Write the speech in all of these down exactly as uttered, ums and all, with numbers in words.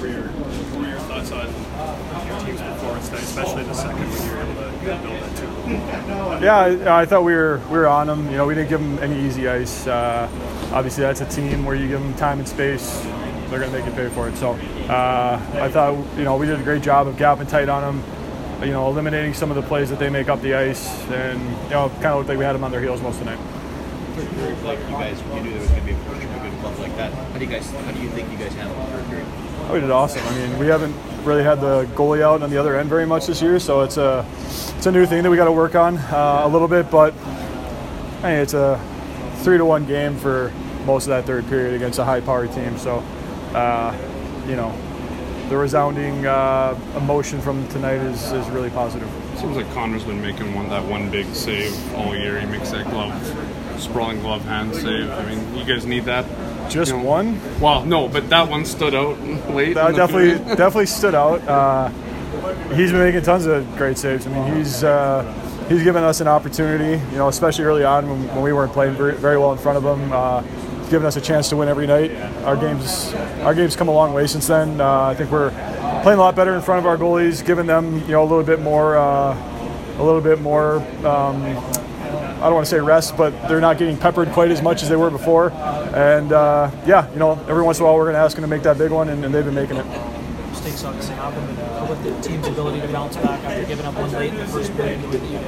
were your, what were your thoughts on your team's performance tonight, especially the second when you were able to build that two? Yeah, I, I thought we were we were on them. You know, we didn't give them any easy ice. Uh, obviously, that's a team where you give them time and space, they're going to make you pay for it. So uh, I thought, you know, we did a great job of gapping tight on them, you know, eliminating some of the plays that they make up the ice, and, you know, kind of looked like we had them on their heels most of the night. Like you guys, you knew there was going to be a push from a good club like that. How do you guys, how do you think you guys handled the third period? Oh, we did awesome. I mean, we haven't really had the goalie out on the other end very much this year, so it's a it's a new thing that we got to work on uh, a little bit. But I mean, it's a three to one game for most of that third period against a high-powered team. So, uh, you know, the resounding uh, emotion from tonight is is really positive. Seems like Connor's been making one that one big save all year. He makes that glove, sprawling glove hand save. I mean, you guys need that. Just you know, one? Well, no, but that one stood out late. That definitely definitely stood out. Uh, he's been making tons of great saves. I mean, he's uh, he's given us an opportunity, you know, especially early on when, when we weren't playing very, very well in front of him. Uh, he's given us a chance to win every night. Our games our games come a long way since then. Uh, I think we're playing a lot better in front of our goalies, giving them, you know, a little bit more uh, a little bit more. Um, I don't want to say rest, but they're not getting peppered quite as much as they were before. And, uh, yeah, you know, every once in a while we're going to ask them to make that big one, and, and they've been making it. Mistakes obviously happen, but with the team's ability to bounce back after giving up one late in the first period.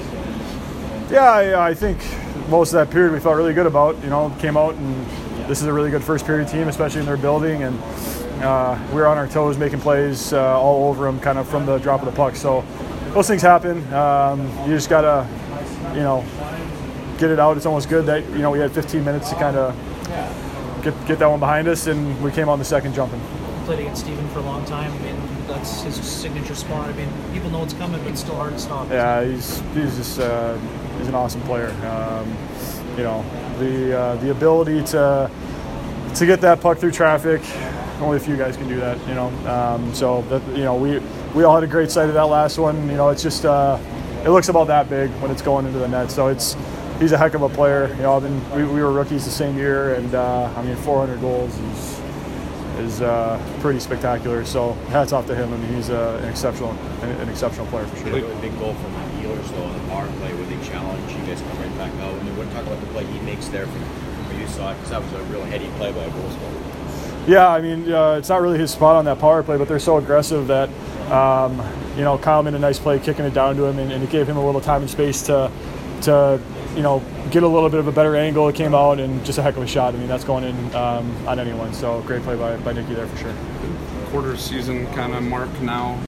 Yeah, I, I think most of that period we felt really good about. You know, came out, and this is a really good first period team, especially in their building. And uh, we were on our toes making plays uh, all over them kind of from the drop of the puck. So those things happen. Um, you just got to, you know, get it out. It's almost good that, you know, we had fifteen minutes to kind of get get that one behind us, and we came on the second jumping. Played against Steven for a long time. I mean, that's his signature spot. I mean, people know it's coming, but it's still hard to stop. Yeah, he's he's just uh, he's an awesome player. Um, you know, the uh, the ability to to get that puck through traffic, only a few guys can do that. You know, um, so that, you know, we we all had a great sight of that last one. You know, it's just uh, it looks about that big when it's going into the net. So it's he's a heck of a player. You know, I've been we, we were rookies the same year, and uh, I mean, four hundred goals is is uh, pretty spectacular. So hats off to him. I mean, he's uh, an exceptional an, an exceptional player for sure. A really big goal from the Ehlers though on the power play where they challenge you guys come right back out. And you want to talk about the play he makes there from where you saw it, because that was a real heady play by a goal scorer. Yeah, I mean, uh, it's not really his spot on that power play, but they're so aggressive that, um, you know, Kyle made a nice play kicking it down to him, and, and it gave him a little time and space to, to, you know, get a little bit of a better angle. It came out, and just a heck of a shot. I mean, that's going in um, on anyone. So great play by, by Nicky there for sure. Quarter season kind of mark now.